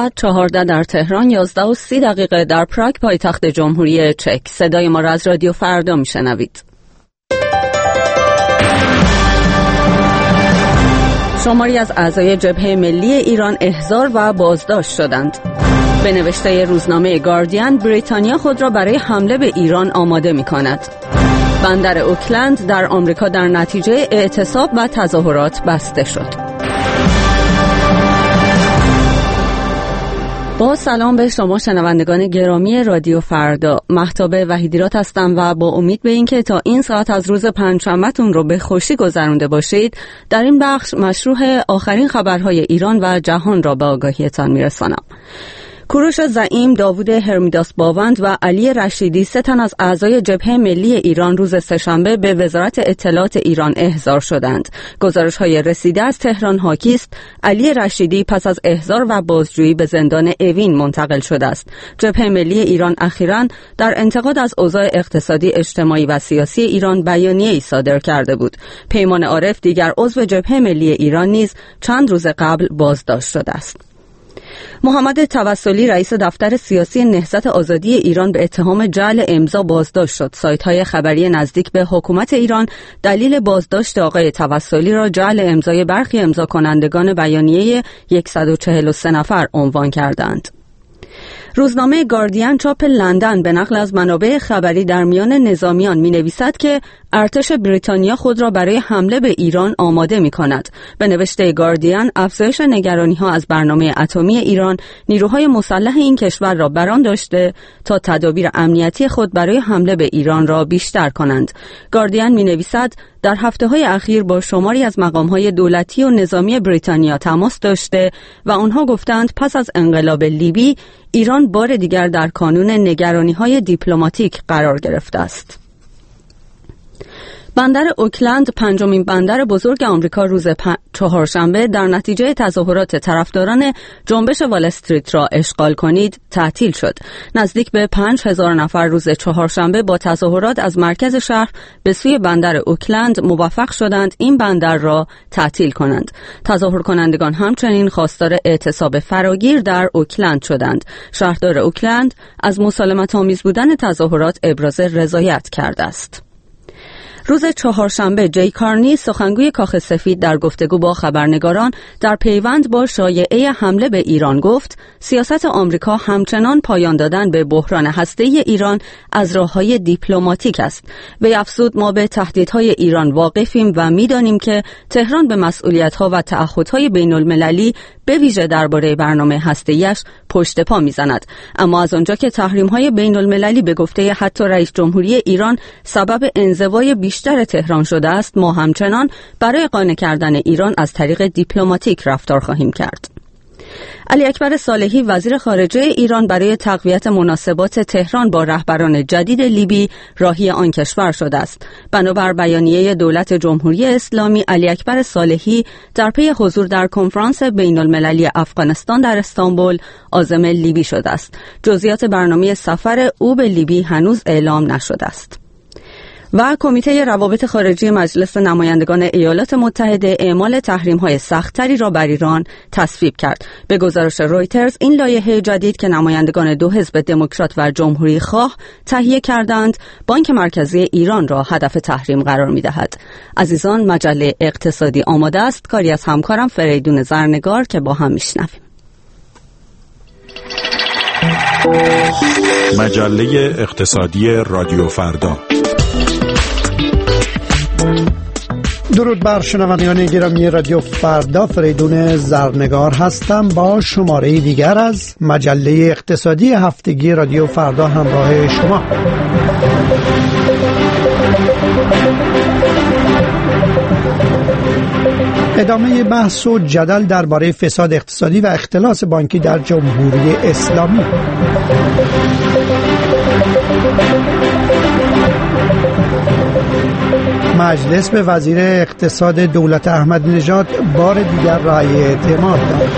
ساعت 14 در تهران، 11:30 در پراگ پایتخت جمهوری چک. صدای ما را از رادیو فردا میشنوید. شماری از اعضای جبهه ملی ایران احضار و بازداشت شدند. به نوشته روزنامه گاردین، بریتانیا خود را برای حمله به ایران آماده می‌کند. بندر اوکلند در آمریکا در نتیجه اعتصاب و تظاهرات بسته شد. با سلام به شما شنوندگان گرامی رادیو فردا، مهتاب وحیدیرات هستم و با امید به اینکه تا این ساعت از روز پنجشنبه‌تون رو به خوشی گذرونده باشید، در این بخش مشروح آخرین خبرهای ایران و جهان را به آگاهیتان میرسانم. کوروش زعیم، داوود هرمیداس باوند و علی رشیدی، 3 تن از اعضای جبهه ملی ایران روز سه‌شنبه به وزارت اطلاعات ایران احضار شدند. گزارش‌های رسیده از تهران حاکی است علی رشیدی پس از احضار و بازجویی به زندان اوین منتقل شده است. جبهه ملی ایران اخیراً در انتقاد از اوضاع اقتصادی، اجتماعی و سیاسی ایران بیانیه‌ای صادر کرده بود. پیمان عارف، دیگر عضو جبهه ملی ایران، نیز چند روز قبل بازداشت شده است. محمد توسلی، رئیس دفتر سیاسی نهضت آزادی ایران، به اتهام جعل امضا بازداشت شد. سایت‌های خبری نزدیک به حکومت ایران دلیل بازداشت آقای توسلی را جعل امضای برخی امضا کنندگان بیانیه 143 نفر عنوان کردند. روزنامه گاردین چاپ لندن به نقل از منابع خبری در میان نظامیان می‌نویسد که ارتش بریتانیا خود را برای حمله به ایران آماده می‌کند. به نوشته گاردین، افزایش نگرانی‌ها از برنامه اتمی ایران نیروهای مسلح این کشور را بران داشته تا تدابیر امنیتی خود برای حمله به ایران را بیشتر کنند. گاردین می‌نویسد در هفته‌های اخیر با شماری از مقام‌های دولتی و نظامی بریتانیا تماس داشته و آنها گفتند پس از انقلاب لیبی ایران بار دیگر در کانون نگرانی‌های دیپلماتیک قرار گرفته است. بندر اوکلند، 5مین بندر بزرگ آمریکا، روز چهارشنبه در نتیجه تظاهرات طرفداران جنبش وال استریت را اشغال کنید تعطیل شد. نزدیک به 5000 نفر روز چهارشنبه با تظاهرات از مرکز شهر به سوی بندر اوکلند موفق شدند این بندر را تعطیل کنند. تظاهر کنندگان همچنین خواستار اعتصاب فراگیر در اوکلند شدند. شهردار اوکلند از مسالمت‌آمیز بودن تظاهرات ابراز رضایت کرده است. روز چهارشنبه جی کارنی، سخنگوی کاخ سفید، در گفتگو با خبرنگاران در پیوند با شایعه حمله به ایران گفت سیاست آمریکا همچنان پایان دادن به بحران هسته‌ای ایران از راه‌های دیپلماتیک است. وی افزود ما به تهدیدهای ایران واقفیم و می‌دانیم که تهران به مسئولیت‌ها و تعهدهای بین‌المللی به ویژه درباره برنامه هسته‌ایش پشت پا می‌زند. اما از آنجا که تحریم‌های بین‌المللی به گفته حتی رئیس جمهوری ایران سبب انزوای بیشتر تهران شده است، ما همچنان برای قانع کردن ایران از طریق دیپلماتیک رفتار خواهیم کرد. علی اکبر صالحی، وزیر خارجه ایران، برای تقویت مناسبات تهران با رهبران جدید لیبی راهی آن کشور شده است. بنابر بیانیه دولت جمهوری اسلامی، علی اکبر صالحی در پی حضور در کنفرانس بین‌المللی افغانستان در استانبول عازم لیبی شده است. جزئیات برنامه سفر او به لیبی هنوز اعلام نشده است. و کمیته روابط خارجی مجلس نمایندگان ایالات متحده اعمال تحریم‌های سخت‌تری را بر ایران تصویب کرد. به گزارش رویترز، این لایحه جدید که نمایندگان دو حزب دموکرات و جمهوری خواه تهیه کردند، بانک مرکزی ایران را هدف تحریم قرار می‌دهد. عزیزان، مجله اقتصادی آماده است. کاری از همکارم فریدون زرنگار که با هم میشنویم. مجله اقتصادی رادیو فردا. درود بر شنوندگان گرامی رادیو فردا، فریدون زرنگار هستم با شماره دیگر از مجله اقتصادی هفتگی رادیو فردا همراه شما. ادامه بحث و جدل درباره فساد اقتصادی و اختلاس بانکی در جمهوری اسلامی. مجلس به وزیر اقتصاد دولت احمدی نژاد بار دیگر رأی اعتماد داد.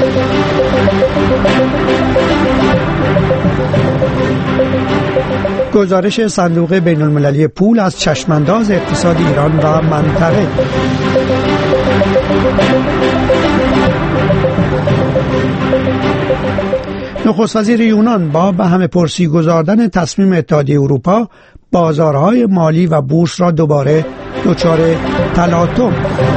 گزارش صندوق بین‌المللی پول از چشمانداز اقتصاد ایران و منطقه. نخست وزیر یونان با به همه پرسی گذاردن تصمیم اتحادیه اروپا بازارهای مالی و بورس را دوباره دچار تلاطم.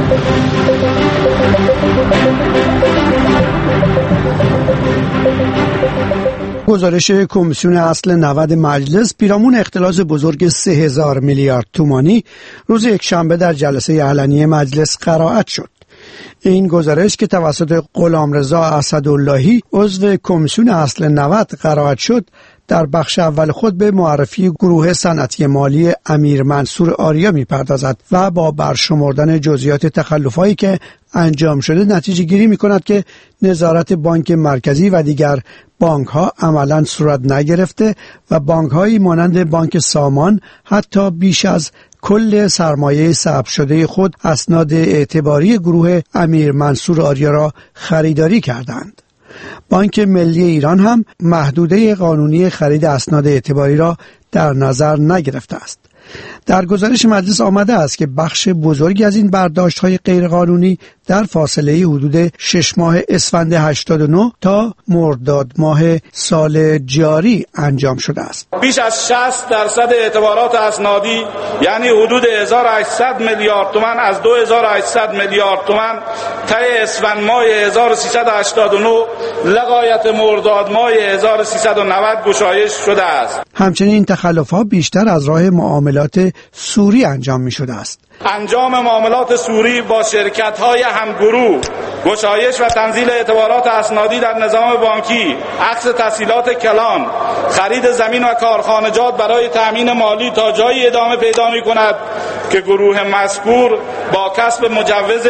گزارش کمیسیون اصل 90 مجلس پیرامون اختلاس بزرگ 3000 میلیارد تومانی روز یکشنبه در جلسه علنی مجلس قرائت شد. این گزارش که توسط غلامرضا اسداللهی عضو کمیسیون اصل 90 قرائت شد در بخش اول خود به معرفی گروه صنعتی مالی امیر منصور آریا می‌پردازد و با برشمردن جزئیات تخلف‌هایی که انجام شده نتیجه گیری می‌کند که نظارت بانک مرکزی و دیگر بانک‌ها عملاً صورت نگرفته و بانک‌هایی مانند بانک سامان حتی بیش از کل سرمایه ثبت شده خود اسناد اعتباری گروه امیر منصور آریا را خریداری کردند. بانک ملی ایران هم محدوده قانونی خرید اسناد اعتباری را در نظر نگرفته است. در گزارش مجلس آمده است که بخش بزرگی از این برداشت‌های غیرقانونی در فاصله حدود 6 ماه اسفند 89 تا مرداد ماه سال جاری انجام شده است. بیش از 60% اعتبارات اسنادی یعنی حدود 1800 میلیارد تومان از 2800 میلیارد تومان طی اسفند ماه 1389 لغایت مرداد ماه 1390 گشایش شده است. همچنین این تخلف‌ها بیشتر از راه معاملات سوری انجام می شده است. انجام معاملات سوری با شرکت‌های همگروه، گشایش و تنزیل اعتبارات اسنادی در نظام بانکی، عکس تسهیلات کلان، خرید زمین و کارخانجات برای تأمین مالی تا جایی ادامه پیدا می‌کند که گروه مذکور با کسب مجوز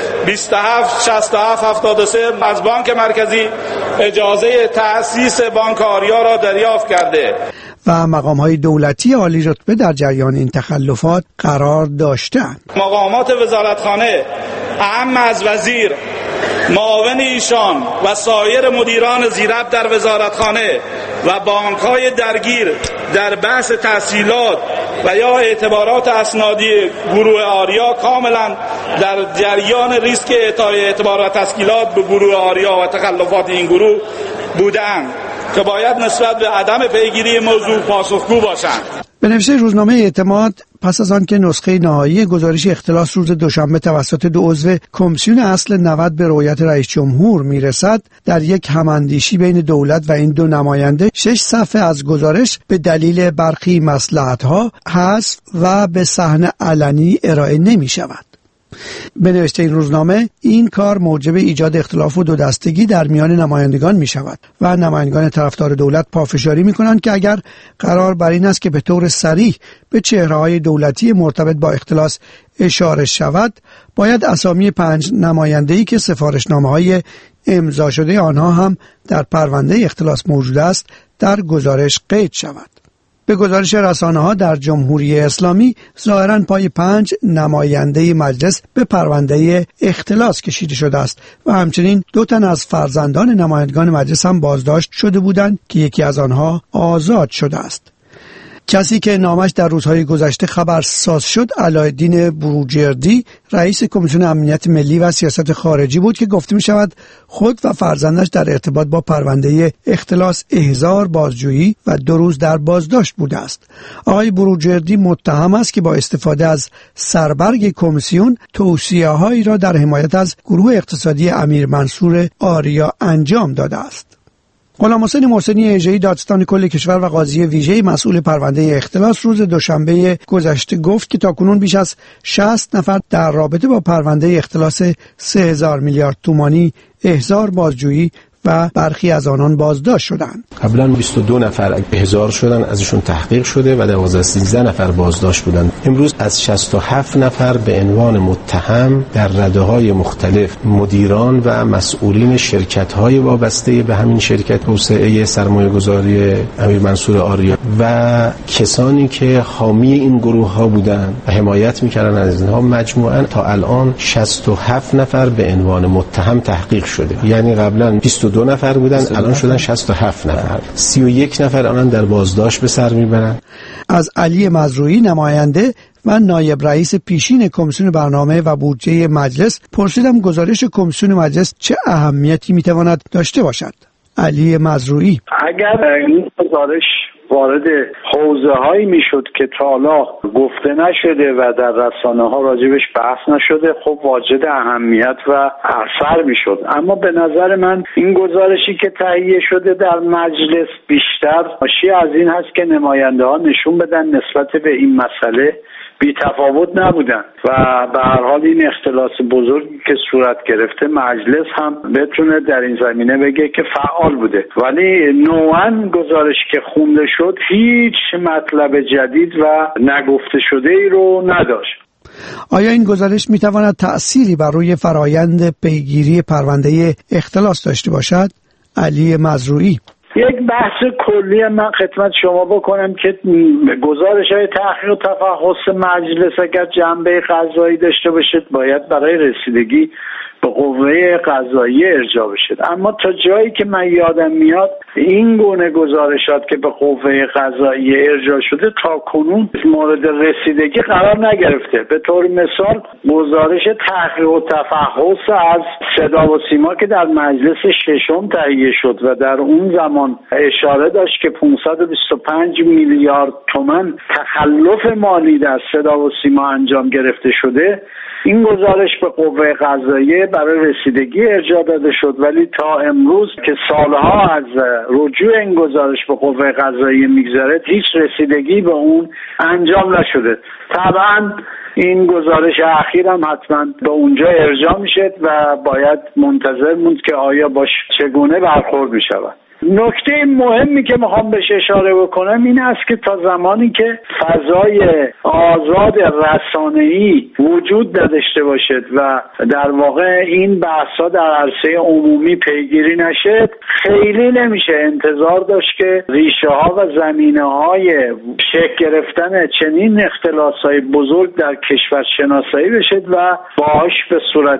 276773 از بانک مرکزی اجازه تأسیس بانک آریا را دریافت کرده و مقام‌های دولتی عالی رتبه در جریان این تخلفات قرار داشتند. مقامات وزارتخانه اهم از وزیر، معاون ایشان و سایر مدیران زیربط در وزارتخانه و بانک‌های درگیر در بحث تسهیلات و یا اعتبارات اسنادی گروه آریا کاملا در جریان ریسک اعطای اعتبار و تسهیلات به گروه آریا و تخلفات این گروه بودند که باید نسبت به عدم پیگیری موضوع پاسخگو باشند. به نوشته روزنامه اعتماد پس از آن که نسخه نهایی گزارش اختلاس روز دوشنبه توسط دو عضو کمیسیون اصل 90 به رؤیت رئیس جمهور میرسد، در یک هماندیشی بین دولت و این دو نماینده 6 صفحه از گزارش به دلیل برخی مصلحت‌ها حذف و به صحن علنی ارائه نمی شود. به نوشته این روزنامه این کار موجب ایجاد اختلاف و دو دستگی در میان نمایندگان می شود و نمایندگان طرفدار دولت پافشاری می کنند که اگر قرار بر این است که به طور صریح به چهره‌های دولتی مرتبط با اختلاس اشاره شود، باید اسامی 5 نماینده‌ای که سفارشنامه‌های امضا شده آنها هم در پرونده اختلاس موجود است در گزارش قید شود. به گزارش رسانه‌ها در جمهوری اسلامی ظاهراً پای 5 نماینده مجلس به پرونده اختلاس کشیده شده است و همچنین 2 تن از فرزندان نمایندگان مجلس هم بازداشت شده بودند که یکی از آنها آزاد شده است. کسی که نامش در روزهای گذشته خبرساز شد علایالدین بروجردی رئیس کمیسیون امنیت ملی و سیاست خارجی بود که گفته می شود خود و فرزندش در ارتباط با پرونده اختلاس احضار بازجویی و 2 روز در بازداشت بوده است. آقای بروجردی متهم است که با استفاده از سربرگ کمیسیون توصیه‌هایی را در حمایت از گروه اقتصادی امیر منصور آریا انجام داده است. غلام حسین محسنی اژه‌ای دادستان کل کشور و قاضی ویژه مسئول پرونده اختلاس روز دوشنبه گذشته گفت که تاکنون بیش از 60 نفر در رابطه با پرونده اختلاس 3000 میلیارد تومانی احضار بازجویی و برخی از آنان بازداشت شدند. قبلا 22 نفر احضار شدن، ازشون تحقیق شده و 12-13 نفر بازداشت بودند. امروز از 67 نفر به عنوان متهم در رده‌های مختلف مدیران و مسئولین شرکت‌های وابسته به همین شرکت توسعه سرمایه‌گذاری امیر منصور آریا و کسانی که حامی این گروه‌ها بودند و حمایت می‌کردند از اینها، مجموعاً تا الان 67 نفر به عنوان متهم تحقیق شده. یعنی قبلا 22 نفر بودن، الان شدن 67 نفر. 31 نفر الان در بازداشت به سر میبرن. از علی مزروعی نماینده و نایب رئیس پیشین کمیسیون برنامه و بودجه مجلس پرسیدم گزارش کمیسیون مجلس چه اهمیتی میتواند داشته باشد. علی مزروعی. اگر این گزارش وارد حوزه هایی میشد که تا حالا گفته نشده و در رسانه ها راجبش بحث نشده، خب واجد اهمیت و اثر میشد. اما به نظر من این گزارشی که تهیه شده در مجلس بیشتر ناشی از این هست که نماینده ها نشون بدن نسبت به این مسئله بی تفاوت نبودن و به هر حال این اختلاس بزرگی که صورت گرفته مجلس هم بتونه در این زمینه بگه که فعال بوده، ولی نوعاً گزارشی که خونده شد هیچ مطلب جدید و نگفته شده ای رو نداشت. آیا این گزارش میتواند تأثیری بر روی فرایند پیگیری پرونده اختلاس داشته باشد؟ علی مزروعی. یک بحث کلی من خدمت شما بکنم که گزارش‌های تحقیق و تفحص مجلس اگر جنبه قضایی داشته باشد باید برای رسیدگی به قوه قضاییه ارجاع بشه، اما تا جایی که من یادم میاد این گونه گزارشات که به قوه قضاییه ارجاع شده تا کنون مورد رسیدگی قرار نگرفته. به طور مثال گزارش تحقیق و تفحص از صدا و سیما که در مجلس ششم تهیه شد و در اون زمان اشاره داشت که 525 میلیارد تومان تخلف مالی در صدا و سیما انجام گرفته شده، این گزارش به قوه قضاییه برای رسیدگی ارجاع داده شد، ولی تا امروز که سالها از رجوع این گزارش به قوه قضاییه میگذره هیچ رسیدگی به اون انجام نشده. طبعا این گزارش اخیر هم حتما به اونجا ارجاع میشه و باید منتظر موند که آیا باش چگونه برخورد میشود. نکته مهمی که میخوام بهش اشاره بکنم این است که تا زمانی که فضای آزاد رسانه‌ای وجود نداشته باشد و در واقع این بحث‌ها در عرصه عمومی پیگیری نشه، خیلی نمیشه انتظار داشت که ریشه‌ها و زمینه‌های شکل گرفتن چنین اختلاس‌های بزرگ در کشور شناسایی بشه و باهاش به صورت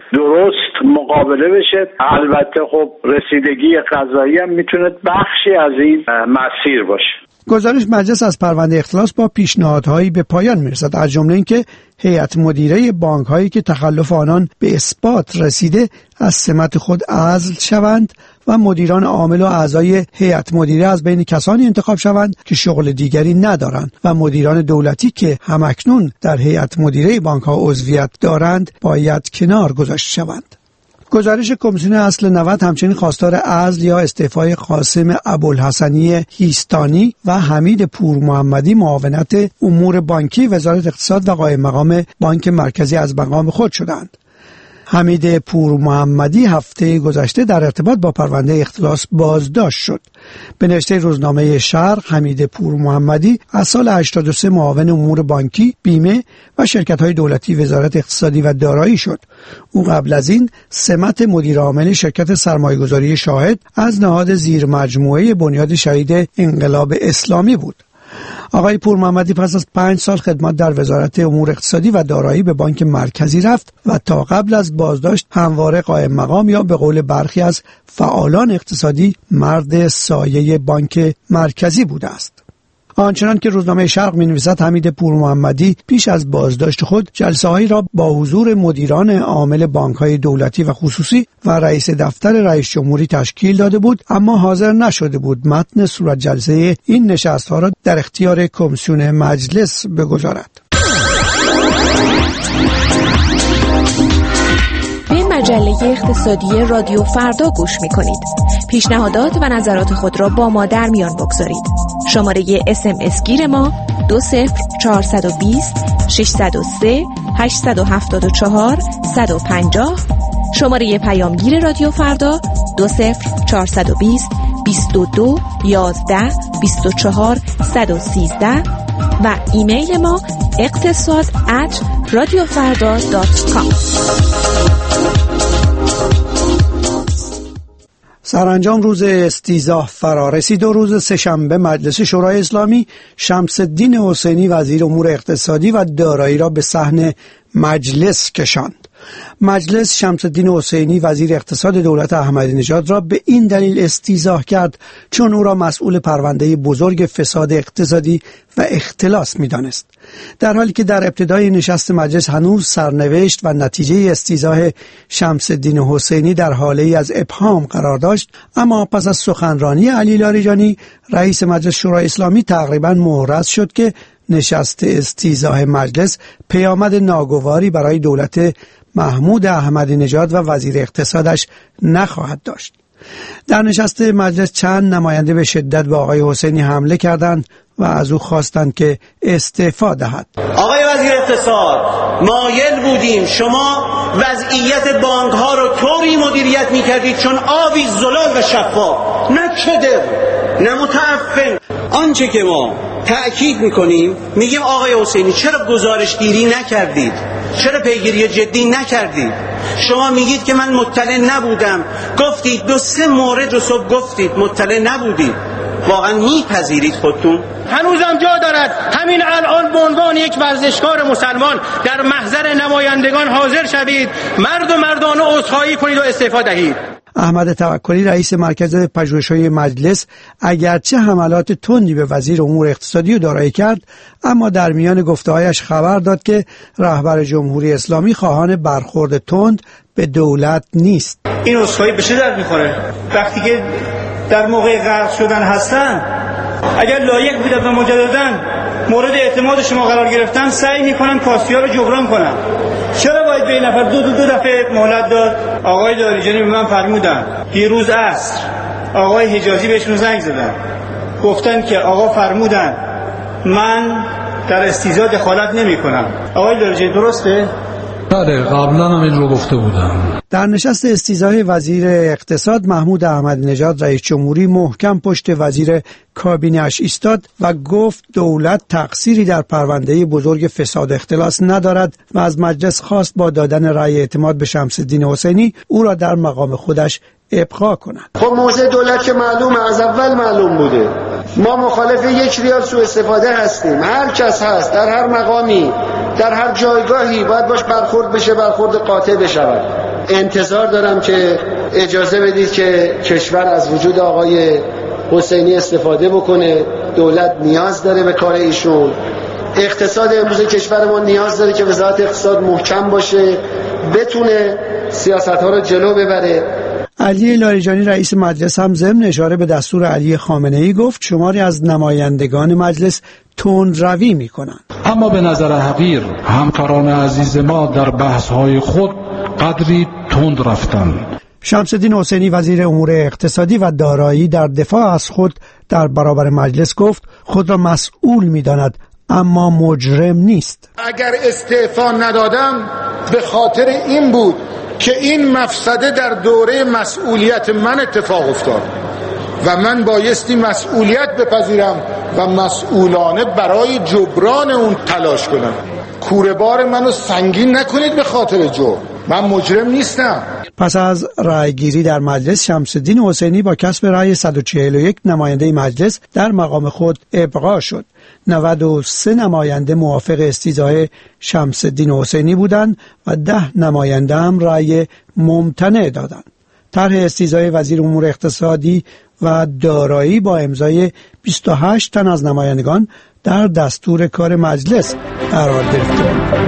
درست مقابله بشه. البته خب رسیدگی قضایی هم میتونه بخشی از این مسیر باشه. گزارش مجلس از پرونده اختلاس با پیشنهادهایی به پایان میرسد، از جمله اینکه هیئت مدیره بانک‌هایی که تخلف آنان به اثبات رسیده از سمت خود عزل شوند و مدیران عامل و اعضای هیئت مدیره از بین کسانی انتخاب شوند که شغل دیگری ندارند و مدیران دولتی که همکنون در هیئت مدیره بانک‌ها عضویت دارند باید کنار گذاشته شوند. گزارش کمیسیون اصل 90 همچنین خواستار عزل یا استعفای قاسم ابوالحسنی هیستانی و حمید پورمحمدی معاونت امور بانکی وزارت اقتصاد و قائم مقام بانک مرکزی از مقام خود شدند. حمید پورمحمدی هفته گذشته در ارتباط با پرونده اختلاس بازداشت شد. به نوشته روزنامه شرق، حمید پورمحمدی از سال 83 معاون امور بانکی، بیمه و شرکت‌های دولتی وزارت اقتصادی و دارایی شد. او قبل از این سمت مدیر عامل شرکت سرمایه‌گذاری شاهد از نهاد زیر مجموعه بنیاد شهید انقلاب اسلامی بود. آقای پورمحمدی پس از 5 سال خدمت در وزارت امور اقتصادی و دارایی به بانک مرکزی رفت و تا قبل از بازداشت همواره قائم مقام یا به قول برخی از فعالان اقتصادی مرد سایه بانک مرکزی بوده است. آنچنان که روزنامه شرق می‌نویسد حمید پورمحمدی پیش از بازداشت خود جلسه‌هایی را با حضور مدیران عامل بانک‌های دولتی و خصوصی و رئیس دفتر رئیس جمهوری تشکیل داده بود، اما حاضر نشده بود متن صورت جلسه این نشست‌ها را در اختیار کمیسیون مجلس بگذارد. به مجله اقتصادی رادیو فردا گوش می‌کنید. پیشنهادات و نظرات خود را با ما در میان بگذارید. شماره SMS گیر ما 20420 603 874 150. شماره پیامگیر رادیو فردا 20420 22 11 24 113 و ایمیل ما اقتصاد@radiofarda.com. سرانجام روز استیضاح فرا رسید و روز سه‌شنبه مجلس شورای اسلامی شمس الدین حسینی وزیر امور اقتصادی و دارایی را به صحن مجلس کشاند. مجلس شمس الدین حسینی وزیر اقتصاد دولت احمدی نژاد را به این دلیل استیضاح کرد چون او را مسئول پرونده بزرگ فساد اقتصادی و اختلاس می‌دانست. در حالی که در ابتدای نشست مجلس هنوز سرنوشت و نتیجه استیضاح شمس الدین حسینی در حاله‌ای از ابهام قرار داشت، اما پس از سخنرانی علی لاریجانی رئیس مجلس شورای اسلامی تقریباً محرز شد که نشست استیضاح مجلس پیامد ناگواری برای دولت محمود احمدی نژاد و وزیر اقتصادش نخواهد داشت. در نشست مجلس چند نماینده به شدت به آقای حسینی حمله کردند و از او خواستند که استعفا دهد. آقای وزیر اقتصاد، مایل بودیم شما وضعیت بانک ها رو طوری مدیریت می‌کردید چون آبی زلال و شفاف، نه کدر نه متعفن. آنچه که ما تأکید می‌کنیم، میگیم آقای حسینی چرا گزارشگیری نکردید؟ چرا پیگیری جدی نکردید؟ شما میگید که من مطلع نبودم، گفتید 2-3 مورد رو صبح گفتید مطلع نبودید. واقعا میپذیرید خودتون؟ هنوزم جا دارد همین الان به عنوان یک ورزشکار مسلمان در محضر نمایندگان حاضر شوید، مرد و مردانه عذرخواهی کنید و استعفا دهید. احمد توکلی رئیس مرکز پژوهش‌های مجلس اگرچه حملات تندی به وزیر امور اقتصادی دارایی کرد، اما در میان گفته‌هایش خبر داد که رهبر جمهوری اسلامی خواهان برخورد تند به دولت نیست. این عذرخواهی به چه درد می‌خوره؟ وقتی که در موقع غرق شدن هستن، اگر لایق بودن و مجدداً مورد اعتماد شما قرار گرفتن، سعی میکنن کاستی‌ها رو جبران کنن. چرا باید به این نفر دو دفعه مهلت داد؟ آقای لاریجانی به من فرمودن دیروز عصر آقای حجازی بهشون زنگ زدن، گفتن که آقا فرمودن من در استیضاح دخالت نمی‌کنم. آقای لاریجانی درسته؟ بله، قبلا هم این رو گفته بودم. در نشست استیضاح وزیر اقتصاد محمود احمدی نژاد رئیس جمهوری محکم پشت وزیر کابینه‌اش ایستاد و گفت دولت تقصیری در پرونده بزرگ فساد اختلاس ندارد و از مجلس خواست با دادن رأی اعتماد به شمس الدین حسینی او را در مقام خودش ابقا کند. خب موضع دولت که معلومه، از اول معلوم بوده. ما مخالف 1 ریال سوء استفاده هستیم. هر کس هست در هر مقامی در هر جایگاهی باید باش برخورد بشه، برخورد قاطع بشود. انتظار دارم که اجازه بدید که کشور از وجود آقای حسینی استفاده بکنه. دولت نیاز داره به کار ایشون. اقتصاد امروز کشور ما نیاز داره که وزارت اقتصاد محکم باشه، بتونه سیاست‌ها رو جلو ببره. علی لاریجانی رئیس مجلس هم ضمن اشاره به دستور علی خامنه‌ای گفت شماری از نمایندگان مجلس تندروی می‌کنند. اما به نظر حقیر همکاران عزیز ما در بحث‌های خود قدری تند رفتند. شمس الدین حسینی وزیر امور اقتصادی و دارایی در دفاع از خود در برابر مجلس گفت خود را مسئول می‌داند اما مجرم نیست. اگر استعفا ندادم به خاطر این بود که این مفسده در دوره مسئولیت من اتفاق افتاد و من بایستی مسئولیت بپذیرم و مسئولانه برای جبران اون تلاش کنم. کوره بار منو سنگین نکنید به خاطر جرم. من مجرم نیستم. پس از رأیگیری در مجلس شمس الدین حسینی با کسب رأی 141 نماینده مجلس در مقام خود ابقا شد. 93 نماینده موافق استیضاح شمس الدین حسینی بودند و 10 نماینده هم رأی ممتنع دادند. طرح استیضاح وزیر امور اقتصادی و دارایی با امضای 28 تن از نمایندگان در دستور کار مجلس قرار گرفته بود.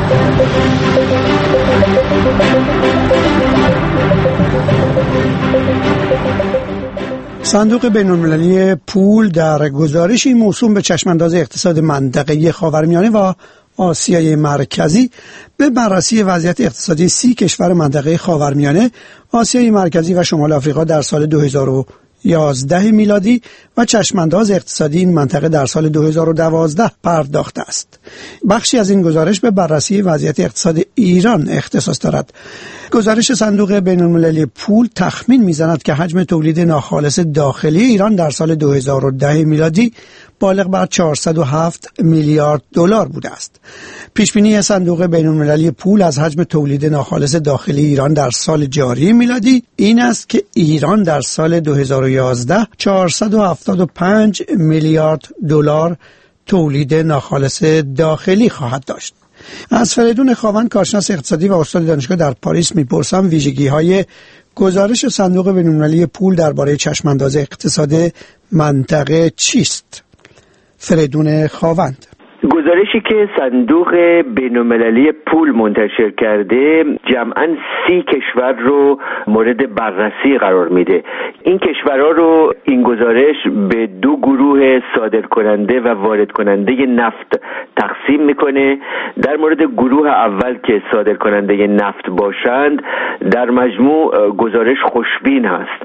صندوق بین‌المللی پول در گزارشی موسوم به چشمانداز اقتصاد منطقه‌ای خاورمیانه و آسیای مرکزی به بررسی وضعیت اقتصادی 30 کشور منطقه خاورمیانه، آسیای مرکزی و شمال آفریقا در سال 2011 میلادی و چشمانداز اقتصادی این منطقه در سال 2012 پرداخته است. بخشی از این گزارش به بررسی وضعیت اقتصاد ایران اختصاص دارد. گزارش صندوق بین‌المللی پول تخمین می‌زند که حجم تولید ناخالص داخلی ایران در سال 2010 میلادی بالغ بر 407 میلیارد دلار بوده است. پیشبینی صندوق بین‌المللی پول از حجم تولید ناخالص داخلی ایران در سال جاری میلادی این است که ایران در سال 2011 475 میلیارد دلار تولید ناخالص داخلی خواهد داشت. از فریدون خاوند، کارشناس اقتصادی و استاد دانشگاه در پاریس میپرسم ویژگی‌های گزارش صندوق بین‌المللی پول درباره چشمانداز اقتصاد منطقه چیست؟ فریدون خاوند: گزارشی که صندوق بین‌المللی پول منتشر کرده جمعاً 30 کشور رو مورد بررسی قرار میده. این کشورها رو این گزارش به 2 گروه صادرکننده و وارد کننده نفت تقسیم میکنه. در مورد گروه اول که صادرکننده نفت باشند، در مجموع گزارش خوشبین هست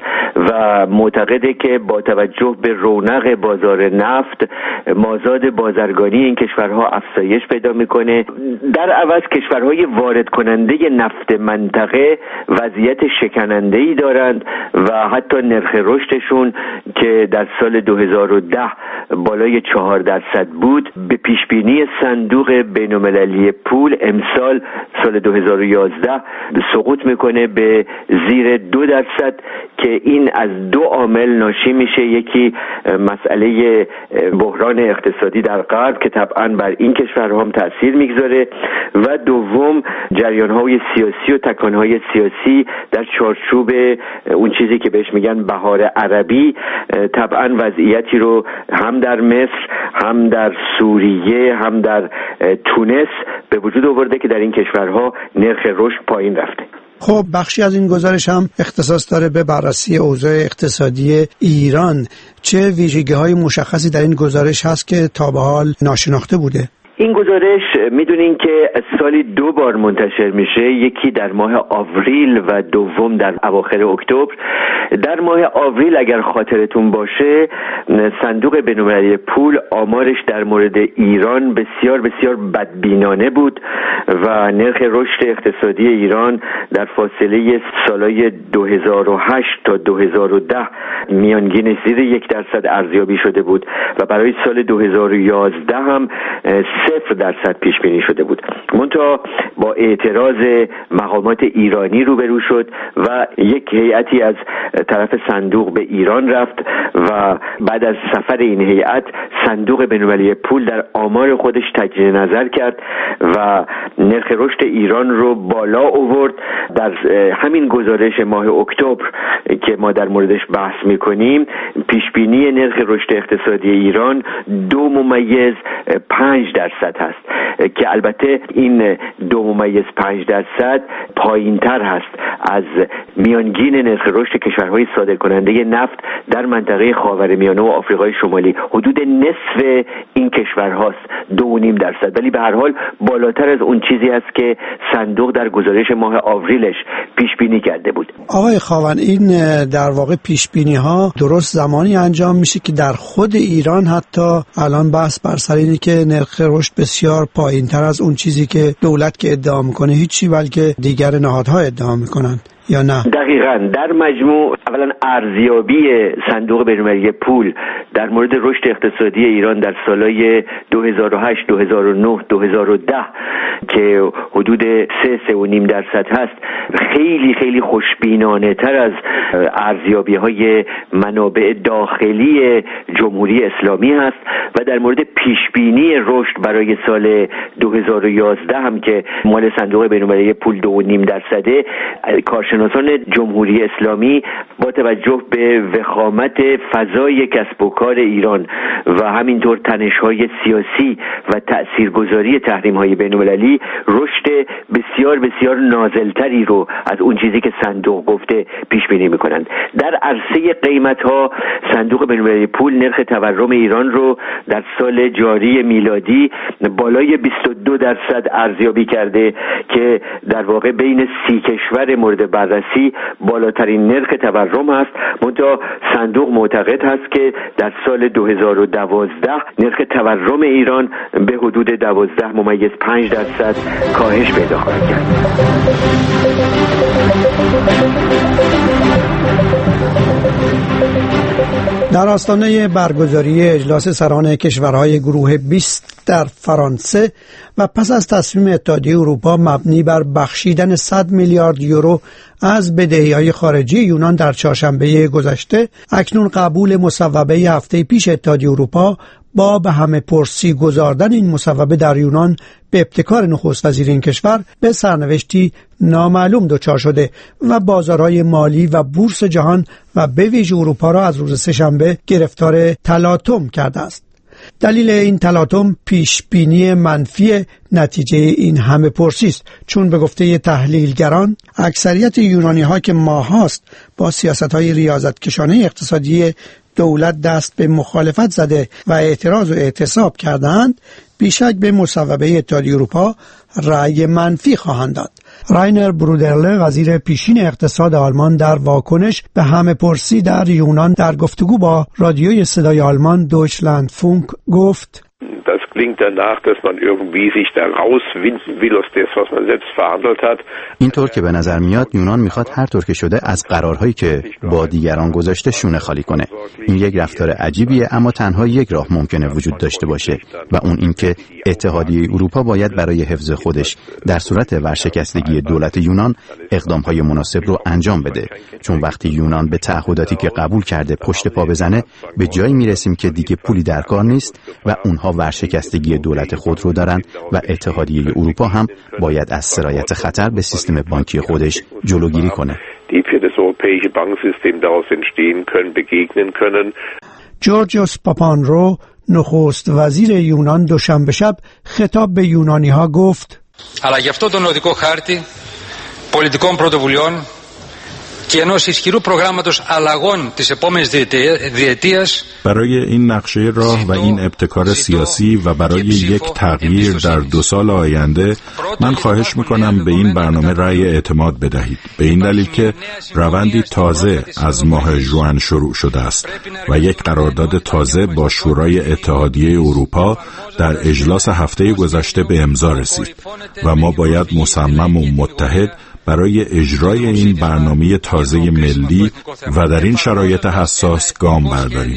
و معتقده که با توجه به رونق بازار نفت، مازاد بازرگانی این کشورها افزایش پیدا میکنه. در عوض کشورهای وارد کننده نفت منطقه وضعیت شکننده‌ای دارند و حتی نرخ رشدشون که در سال 2010 بالای 4% بود، به پیشبینی صندوق بین‌المللی پول امسال سال 2011 سقوط میکنه به زیر 2% که این از 2 عامل ناشی میشه. یکی مسئله بحران اقتصادی در غرب که طبعاً بر این کشورها هم تأثیر میگذاره و دوم جریان‌های سیاسی و تکان‌های سیاسی در چارچوب اون چیزی که بهش میگن بهار عربی طبعاً وضعیتی رو هم در مصر، هم در سوریه، هم در تونس به وجود آورده که در این کشورها نرخ رشد پایین رفته. خب بخشی از این گزارش هم اختصاص داره به بررسی اوضاع اقتصادی ایران. چه ویژگی‌های مشخصی در این گزارش هست که تا به حال ناشناخته بوده؟ این گزارش میدونین که سالی 2 بار منتشر میشه، یکی در ماه آوریل و دوم در اواخر اکتبر. در ماه آوریل اگر خاطرتون باشه صندوق بین‌المللی پول آمارش در مورد ایران بسیار بسیار بدبینانه بود و نرخ رشد اقتصادی ایران در فاصله سالهای 2008 تا 2010 میانگین زیر 1% ارزیابی شده بود و برای سال 2011 هم 0% پیش بینی شده بود. منتها با اعتراض مقامات ایرانی روبرو شد و یک هیئتی از طرف صندوق به ایران رفت و بعد از سفر این هیئت صندوق بین‌المللی پول در آمار خودش تجدید نظر کرد و نرخ رشد ایران رو بالا آورد. در همین گزارش ماه اکتبر که ما در موردش بحث میکنیم پیش بینی نرخ رشد اقتصادی ایران 2.5% هست که البته این 2.5% پایین تر هست از میانگین نرخ رشد کشورهای صادرکننده نفت در منطقه خاورمیانه و آفریقای شمالی. حدود نصف این کشورهاست 2.5%، ولی به هر حال بالاتر از اون چیزی است که صندوق در گزارش ماه آوریلش پیش بینی کرده بود. آقای خاوند، این در واقع پیش بینی ها درست زمانی انجام میشه که در خود ایران حتی الان بحث بر سر اینه که نرخ رشد بسیار پایین تر از اون چیزی که دولت که ادعا میکنه هیچی، بلکه دیگر نهادها ادعا میکنن، یا نه؟ دقیقاً. در مجموع اولا ارزیابی صندوق بین‌المللی پول در مورد رشد اقتصادی ایران در سالهای 2008 2009 2010 که حدود 3.5% هست خیلی خیلی خوشبینانه تر از ارزیابی های منابع داخلی جمهوری اسلامی هست و در مورد پیشبینی رشد برای سال 2011 هم که مال صندوق بین‌المللی پول 2.5%، کارشناسان جمهوری اسلامی با توجه به وخامت فضای کسب و کار ایران و همینطور تنش‌های سیاسی و تأثیرگذاری تحریم‌های بین‌المللی رشد بسیار بسیار نازلتری رو از اون چیزی که صندوق گفته پیش بینی می‌کنند. در عرصه قیمت‌ها صندوق بین‌المللی پول نرخ تورم ایران رو در سال جاری میلادی بالای 22% ارزیابی کرده که در واقع بین 30 کشور مورد بررسی بالاترین نرخ تورم است. منتها صندوق معتقد هست که در سال 2012 نرخ تورم ایران به حدود 12.5% کاهش پیدا خواهد کرد. در آستانه برگزاری اجلاس سران کشورهای گروه 20 در فرانسه و پس از تصمیم اتحادیه اروپا مبنی بر بخشیدن 100 میلیارد یورو از بدهی‌های خارجی یونان در چهارشنبه گذشته، اکنون قبول مصوبه هفته پیش اتحادیه اروپا با به همه پرسی گذاردن این مصوبه در یونان به ابتکار نخست وزیر این کشور به سرنوشتی نامعلوم دچار شده و بازارهای مالی و بورس جهان و به ویژه اروپا را از روز سه‌شنبه گرفتار تلاطم کرده است. دلیل این تلاطم پیش بینی منفی نتیجه این همه پرسی است، چون به گفته تحلیلگران اکثریت یونانی ها که ماهاست با سیاست های ریاضتکشانه اقتصادی دولت دست به مخالفت زده و اعتراض و اعتصاب کردند، بیشک به مصوبه اتحادیه اروپا رأی منفی خواهند داد. راینر برودرله وزیر پیشین اقتصاد آلمان در واکنش به همه پرسی در یونان در گفتگو با رادیوی صدای آلمان دویچلندفونک گفت: Das klingt danach, dass man irgendwie sich da rauswinden will aus dem, was man selbst verhandelt hat. اینطور که به نظر میاد یونان میخواد هر طور که شده از قرارهایی که با دیگران گذاشته شونه خالی کنه. این یک رفتار عجیبیه، اما تنها یک راه ممکنه وجود داشته باشه و اون این که اتحادیه اروپا باید برای حفظ خودش در صورت ورشکستگی دولت یونان اقدامهای مناسب رو انجام بده، چون وقتی یونان به تعهداتی که قبول کرده پشت پا بزنه به جایی میرسیم که دیگه پولی در کار نیست و اونها ورشکستگی دولت خود رو دارن و اتحادیه اروپا هم باید از سرایت خطر به سیستم بانکی خودش جلوگیری کنه. جورجیوس پاپانرو نخست وزیر یونان دوشنبه شب خطاب به یونانی ها گفت: Αλλά γι' αυτό τον οδικό χάρτη πολιτικών πρωτοβουλειών και ενός ισχυρού προγράμματος αλλαγών της επόμενης διετίας. برای این نقشه راه و این ابتکار سیاسی و برای یک تغییر در 2 سال آینده من خواهش میکنم به این برنامه رأی اعتماد بدهید، به این دلیل که روندی تازه از ماه ژوئن شروع شده است و یک قرارداد تازه با شورای اتحادیه اروپا در اجلاس هفته گذشته به امضا رسید و ما باید مصمم و متحد برای اجرای این برنامه تازه ملی و در این شرایط حساس گام برداریم.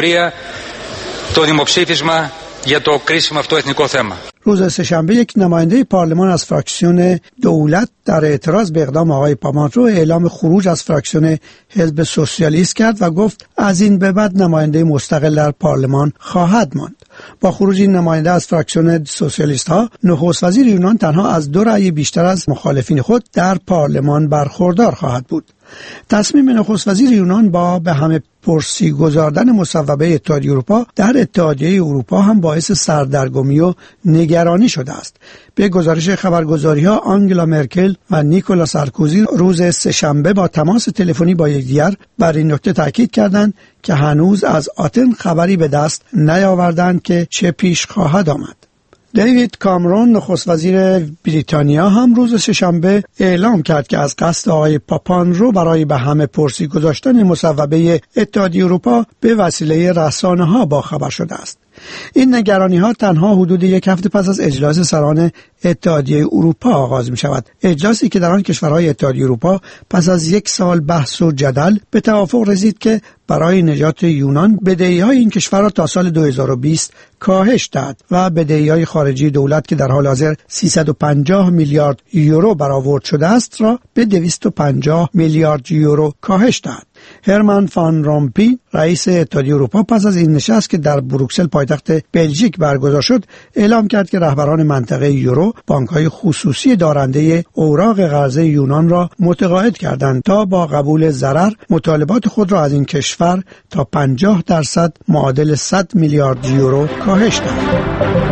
روز سه‌شنبه یک نماینده پارلمان از فراکسیون دولت در اعتراض به اقدام آقای پاپانرو اعلام خروج از فراکسیون حزب سوسیالیست کرد و گفت از این به بعد نماینده مستقل در پارلمان خواهد ماند. با خروج این نماینده از فراکسیون سوسیالیست ها، نخست وزیر یونان تنها از 2 رأی بیشتر از مخالفین خود در پارلمان برخوردار خواهد بود. تصمیم نخست وزیر یونان با به همه پرسی گذاردن مصوبه اتحادیه اروپا در اتحادیه اروپا هم باعث سردرگمی و نگرانی شده است. به گزارش خبرگزاری‌ها آنگلا مرکل و نیکولا سارکوزی روز سه‌شنبه با تماس تلفنی با یکدیگر بر این نکته تاکید کردند که هنوز از آتن خبری به دست نیاوردند که چه پیش خواهد آمد. دیوید کامرون نخست وزیر بریتانیا هم روز سه‌شنبه اعلام کرد که از قصد آقای پاپانرو برای به همه پرسی گذاشتن مصوبه اتحادیه اروپا به وسیله رسانه‌ها باخبر شده است. این نگرانی‌ها تنها حدود 1 هفته پس از اجلاس سران اتحادیه اروپا آغاز می‌شود. اجلاسی که در آن کشورهای اتحادیه اروپا پس از 1 سال بحث و جدل به توافق رسید که برای نجات یونان بدهی‌های این کشور را تا سال 2020 کاهش دهد و بدهی‌های خارجی دولت که در حال حاضر 350 میلیارد یورو برآورد شده است را به 250 میلیارد یورو کاهش دهد. هرمان فان رومپی رئیس اتحادیه اروپا پس از این نشست که در بروکسل پایتخت بلژیک برگزار شد اعلام کرد که رهبران منطقه یورو بانک‌های خصوصی دارنده اوراق قرضه یونان را متقاعد کردند تا با قبول ضرر مطالبات خود را از این کشور تا 50% معادل 100 میلیارد یورو کاهش دهند.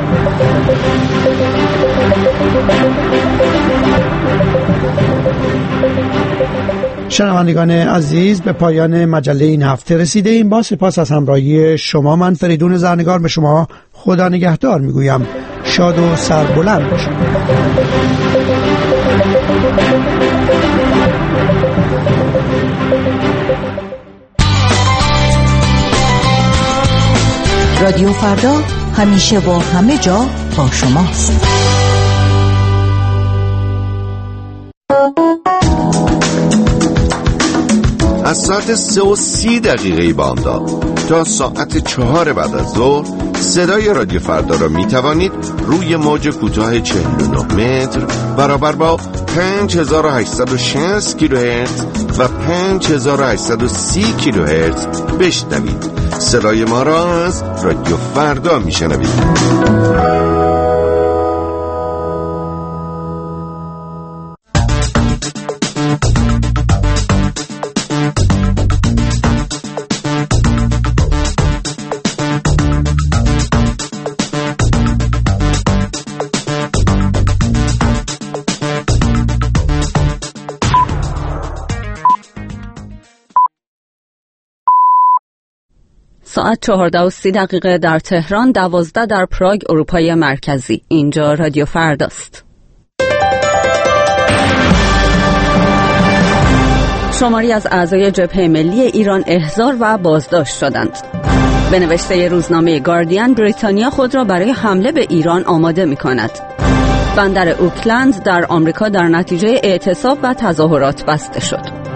شنوندگان عزیز، به پایان مجله این هفته رسیده ایم. با سپاس از همراهی شما، من فریدون زرنگار به شما خدا نگهدار میگویم. شاد و سربلند باشید. رادیو فردا همیشه و همه جا با شماست. از از ساعت 3:30 بامداد تا ساعت 4 بعد از ظهر صدای رادیو فردا را می توانید روی موج کوتاه 49 متر برابر با 5860 کیلوهرتز و 5830 کیلوهرتز بشنوید. صدای ما را از رادیو فردا می شنوید. ساعت 14:30 در تهران، 12 در پراگ اروپای مرکزی. اینجا رادیو فرداست. شماری از اعضای جبهه ملی ایران احضار و بازداشت شدند. به نوشته روزنامه گاردین، بریتانیا خود را برای حمله به ایران آماده می کند. بندر اوکلند در آمریکا در نتیجه اعتصاب و تظاهرات بسته شد.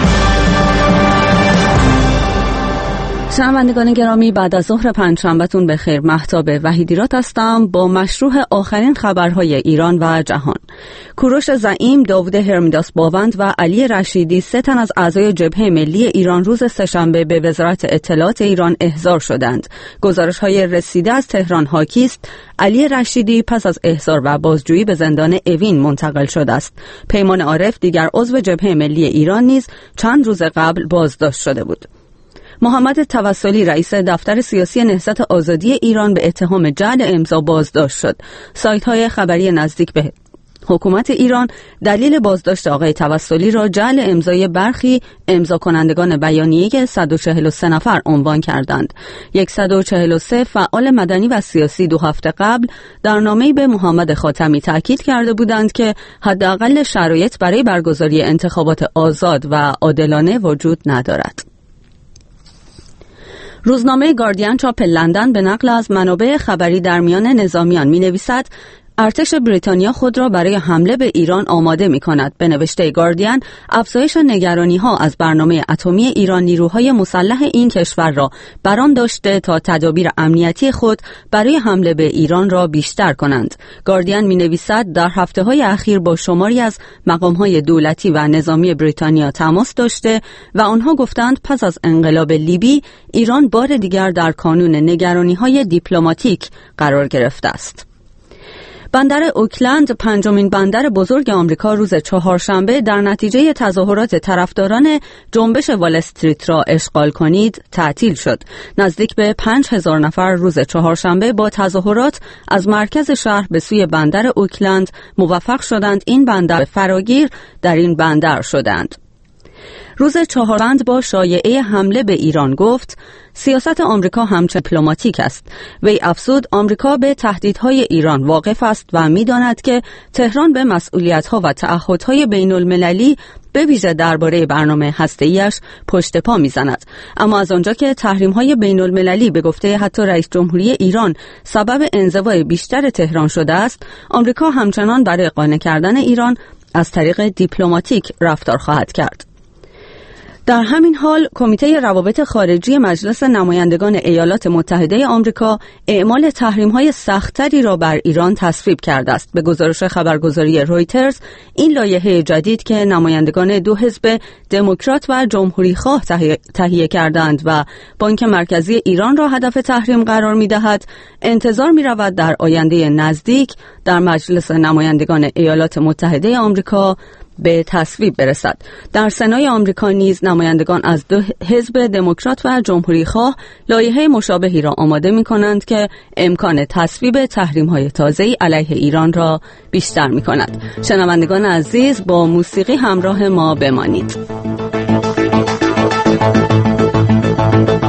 شنوندگان گرامی، بعد از ظهر پنجشنبه‌تون بخیر. مهتاب وحیدیرات هستم با مشروح آخرین خبرهای ایران و جهان. کوروش زعیم، داوود هرمیداس باوند و علی رشیدی، 3 تن از اعضای جبهه ملی ایران روز سه‌شنبه به وزارت اطلاعات ایران احضار شدند. گزارش‌های رسیده از تهران حاکی است. علی رشیدی پس از احضار و بازجویی به زندان اوین منتقل شده است. پیمان عارف، دیگر عضو جبهه ملی ایران، نیز چند روز قبل بازداشت شده بود. محمد توسلی، رئیس دفتر سیاسی نهضت آزادی ایران، به اتهام جعل امضا بازداشت شد. سایت‌های خبری نزدیک به حکومت ایران دلیل بازداشت آقای توسلی را جعل امضای برخی امضا کنندگان بیانیه 143 نفر عنوان کردند. 143 فعال مدنی و سیاسی 2 هفته قبل در نامه‌ای به محمد خاتمی تاکید کرده بودند که حداقل شرایط برای برگزاری انتخابات آزاد و عادلانه وجود ندارد. روزنامه گاردین چاپ لندن به نقل از منابع خبری در میان نظامیان می‌نویسد ارتش بریتانیا خود را برای حمله به ایران آماده می‌کند. به نوشته گاردین، افزایش نگرانی‌ها از برنامه اتمی ایران نیروهای مسلح این کشور را برآن داشته تا تدابیر امنیتی خود برای حمله به ایران را بیشتر کنند. گاردین می‌نویسد در هفته‌های اخیر با شماری از مقام‌های دولتی و نظامی بریتانیا تماس داشته و آنها گفتند پس از انقلاب لیبی ایران بار دیگر در کانون نگرانی‌های دیپلماتیک قرار گرفته است. بندر اوکلند، 5مین بندر بزرگ آمریکا، روز چهارشنبه در نتیجه تظاهرات طرفداران جنبش وال استریت را اشغال کنید تعطیل شد. نزدیک به 5000 نفر روز چهارشنبه با تظاهرات از مرکز شهر به سوی بندر اوکلند موفق شدند این بندر فراگیر در این بندر شدند. روز چهارشنبه با شایعه حمله به ایران گفت سیاست آمریکا همچنان دیپلماتیک است. وی افزود آمریکا به تهدیدهای ایران واقف است و می‌داند که تهران به مسئولیت‌ها و تعهدهای بین‌المللی به ویژه درباره برنامه هسته‌ایش پشت پا می‌زند. اما از آنجا که تحریم‌های بین‌المللی به گفته حتی رئیس جمهوری ایران سبب انزوای بیشتر تهران شده است، آمریکا همچنان برای قانع کردن ایران از طریق دیپلماتیک رفتار خواهد کرد. در همین حال کمیته روابط خارجی مجلس نمایندگان ایالات متحده آمریکا اعمال تحریم‌های سخت‌تری را بر ایران تصویب کرده است. به گزارش خبرگزاری رویترز، این لایحه جدید که نمایندگان 2 حزب دموکرات و جمهوری‌خواه تهیه کردند و بانک مرکزی ایران را هدف تحریم قرار می‌دهد، انتظار می‌رود در آینده نزدیک در مجلس نمایندگان ایالات متحده آمریکا به تصویب برسد. در سنای آمریکا نیز نمایندگان از 2 حزب دموکرات و جمهوری‌خواه لایحه مشابهی را آماده می‌کنند که امکان تصویب تحریم‌های تازه‌ای علیه ایران را بیشتر می‌کند. شنوندگان عزیز، با موسیقی همراه ما بمانید.